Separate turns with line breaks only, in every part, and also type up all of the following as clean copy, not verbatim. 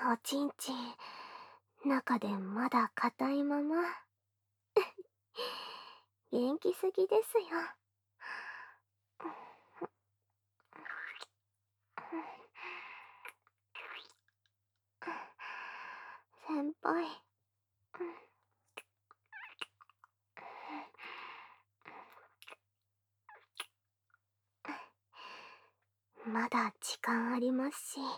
おちんちん、中でまだ硬いまま。元気すぎですよ。先輩。まだ時間ありますし、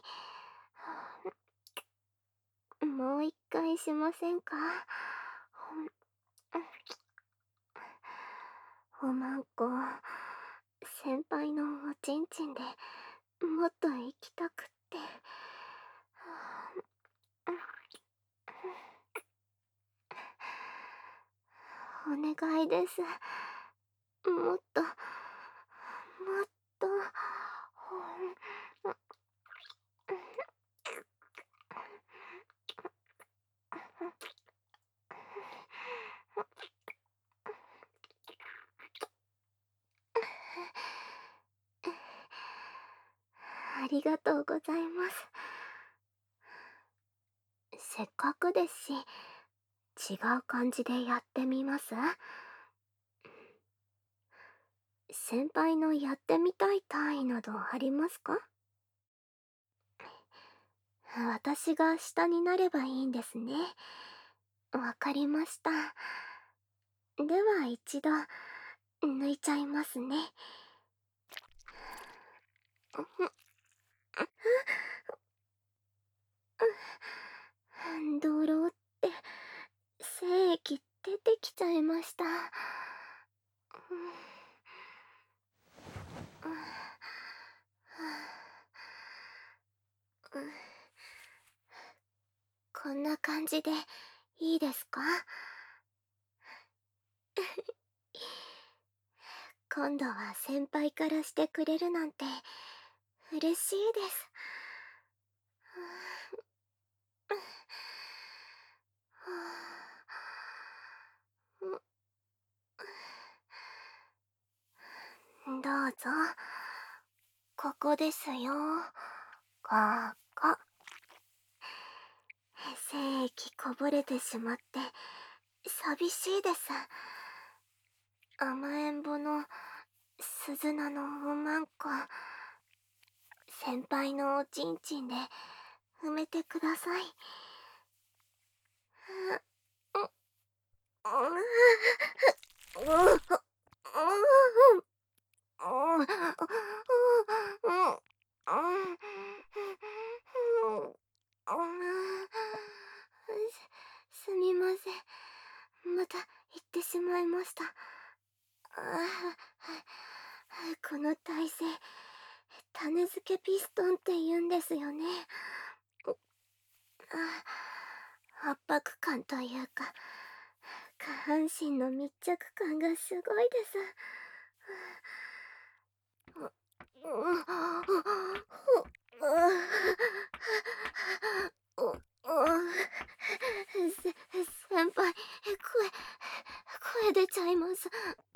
もう一回しませんか？おまんこ、先輩のおちんちんでもっと行きたくって。お願いです。もっと、もっと。ありがとうございます。せっかくですし、違う感じでやってみます？先輩のやってみたい単位などありますか？私が下になればいいんですね。わかりました。では一度、抜いちゃいますね。ドロって精液出てきちゃいました。こんな感じでいいですか？今度は先輩からしてくれるなんて嬉しいです。どうぞ。ここですよ。ここ。精液こぼれてしまって寂しいです。甘えん坊の鈴菜のおまんこ、先輩のおちんちんで埋めてください。すみません。また言ってしまいました。この体勢、種付けピストンって言うんですよね。圧迫感というか、下半身の密着感がすごいです。先輩、声出ちゃいます。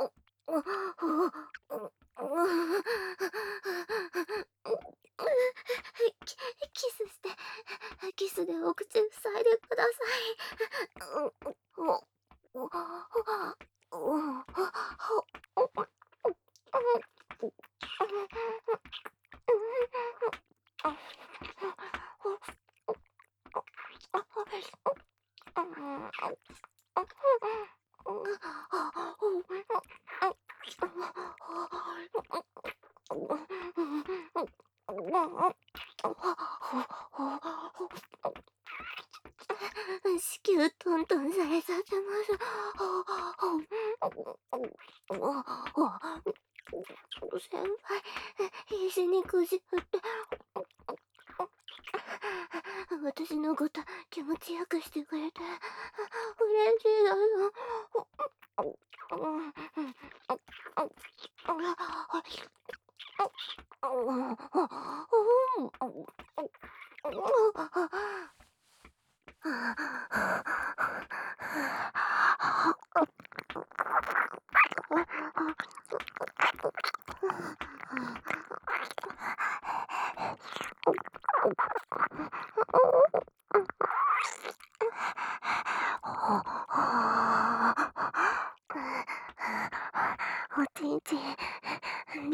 キスして、キスでお口塞いでください。子宮トントンされさせます。先輩、必死にくじ振って、私のこと気持ちよくしてくれて嬉しいだよ。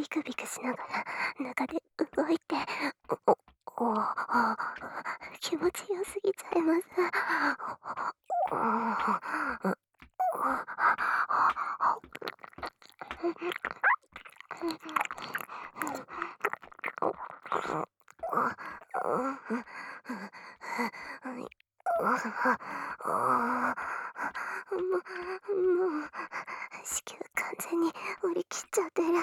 ビクビクしながら中で動いて、お気持ちよすぎちゃいます。もう子宮完全に折り切っちゃってる。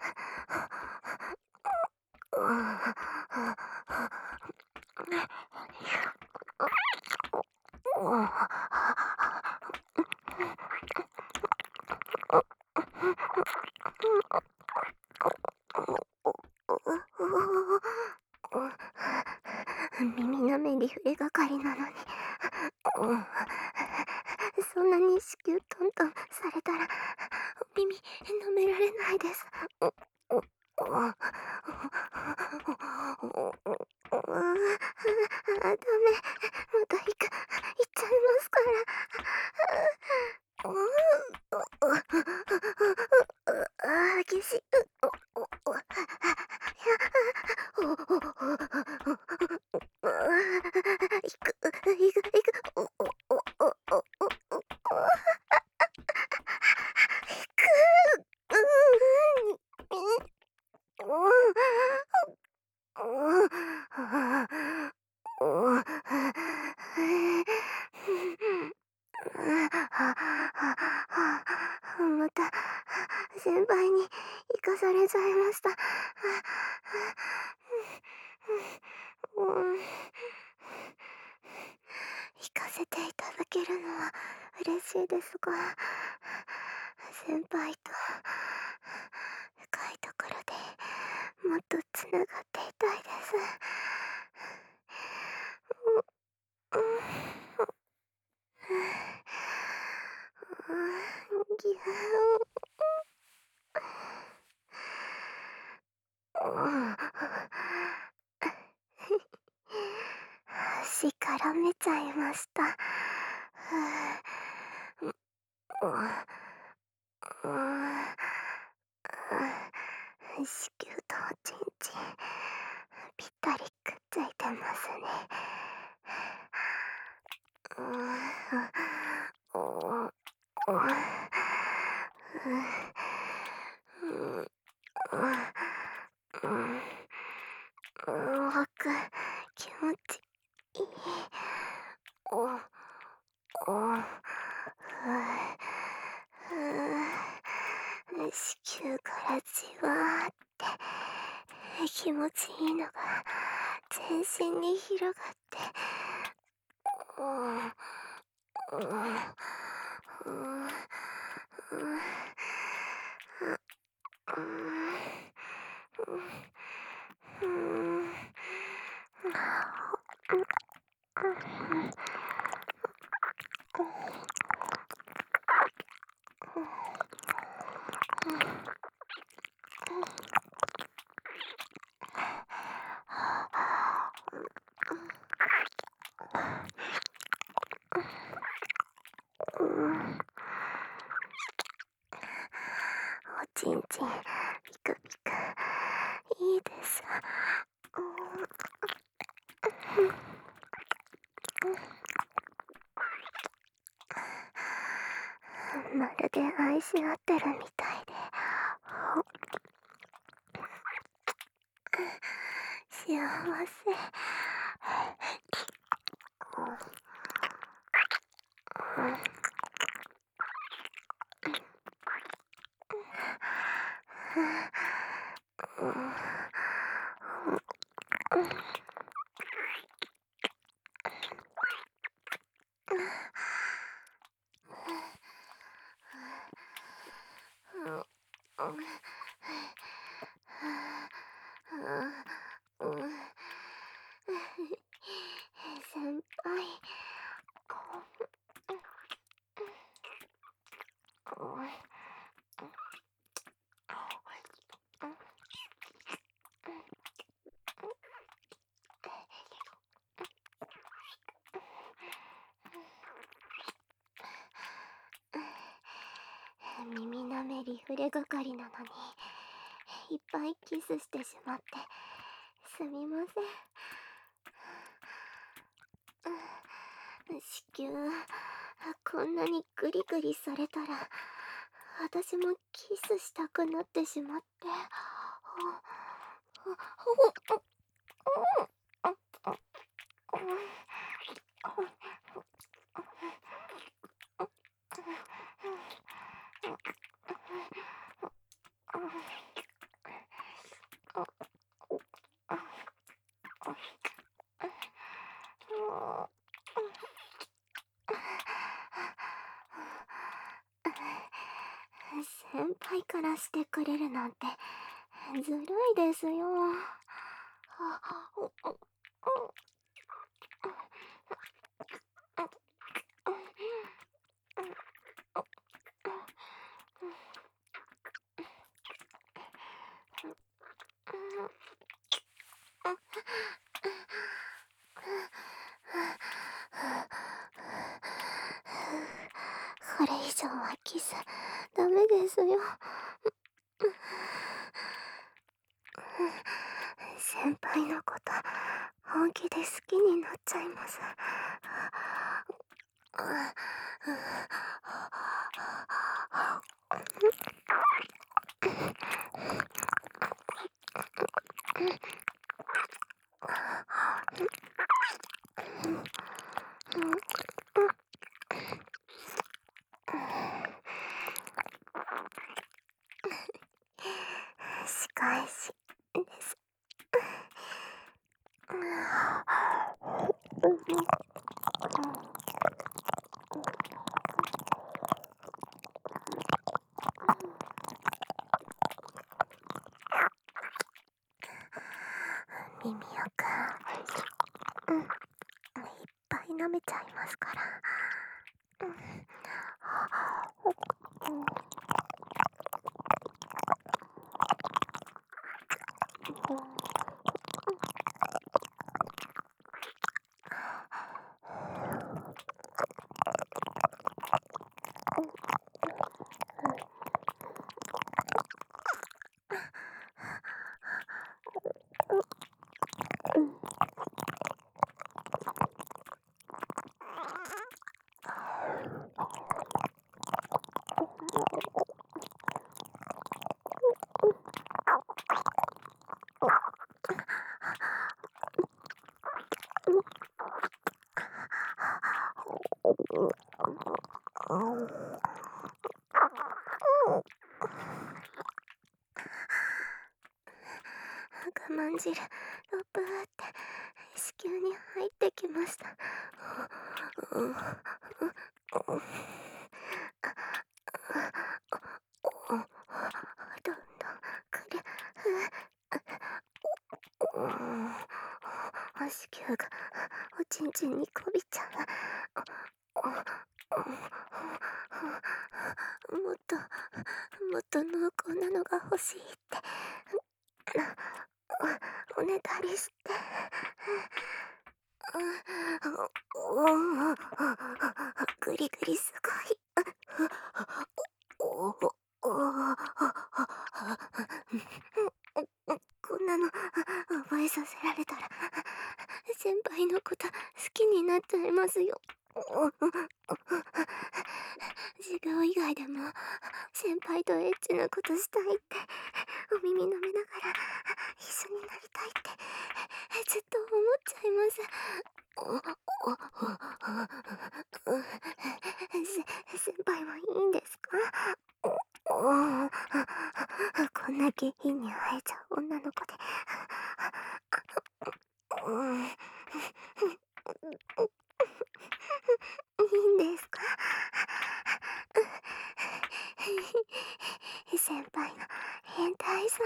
耳の目リフレ係なのに、そんなに子宮トントンされたら耳舐められないです。ダメ、また行っちゃいますから。激しい。また先輩に行かされちゃいました。行かせていただけるのは嬉しいですが、先輩と深いところでもっとつながっていたいです。足絡めちゃいました。子宮とおちんちんぴったりくっついてますね。僕気持ちいい。子宮からじわーって気持ちいいのが全身に広がって、おちんちんピクピクいいです。まるで愛し合ってるみたいで幸せ。先輩、耳の目リフレ係なのにいっぱいキスしてしまってすみません。子宮、こんなにグリグリされたら私もキスしたくなってしまって。先輩からしてくれるなんてずるいですよ。これ以上はキスダメですよ。先輩のこと本気で好きになっちゃいます。仕返しです。耳よくいっぱい舐めちゃいますから。我慢汁ロップって子宮に入ってきました。どんどんくる。子宮がおちんちんにこびちゃう。もっともっと濃厚なのが欲しいっておねだりして。グリグリすごい。こんなの覚えさせられたら先輩のこと好きになっちゃいますよ。授業以外でも先輩とエッチなことしたいってお耳舐めながら一緒になりたいってずっと思っちゃいます。先輩はいいんですか？こんな下品に会えちゃう女の子でいいんですか？先輩の変態さ。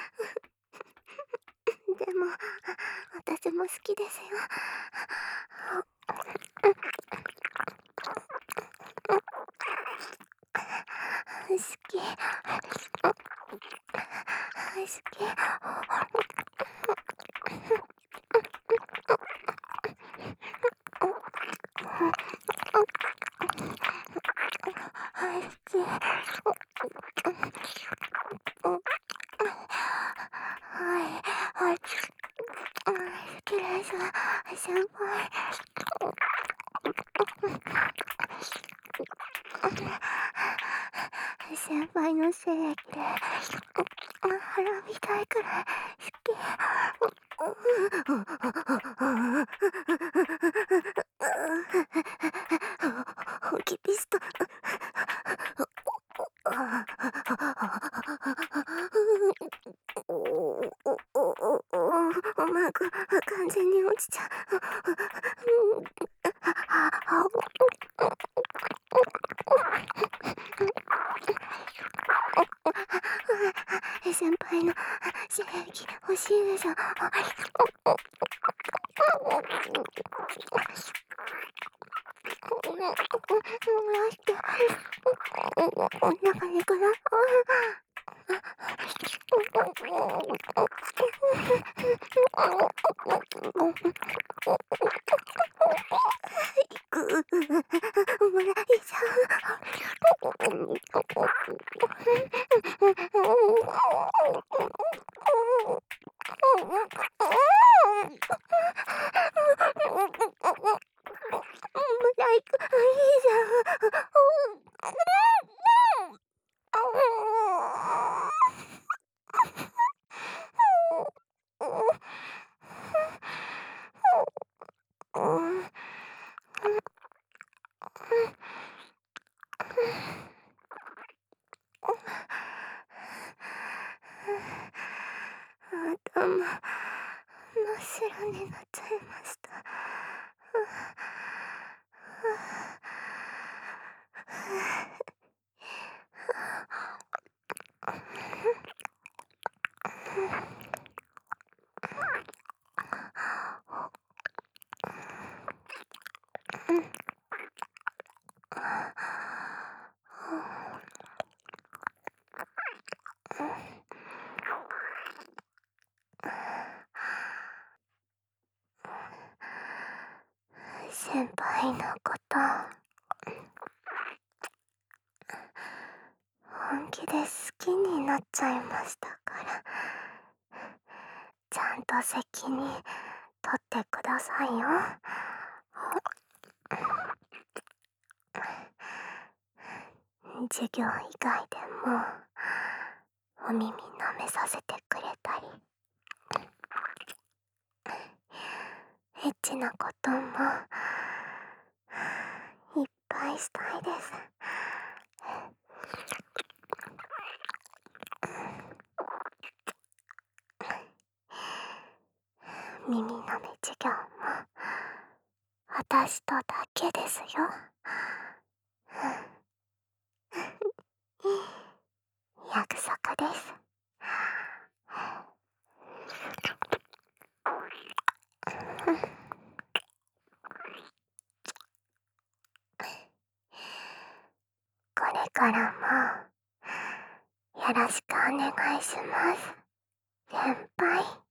でも私も好きですよ。好き。好き。 先輩。先輩の精液で腹みたいくらい好き。本気ピスト。おまく完全に落ちちゃう。先輩の精液欲しいでしょ。お腹にくら。もらいちゃもらいくいいじゃん。頭真っ白になっちゃいました。先輩のこと本気で好きになっちゃいましたから、ちゃんと責任取ってくださいよ。授業以外でもお耳舐めさせてくれたり、エッチなこともいっぱいしたいです。耳舐め授業も私とだけですよ。約束です。これからもよろしくお願いします、先輩。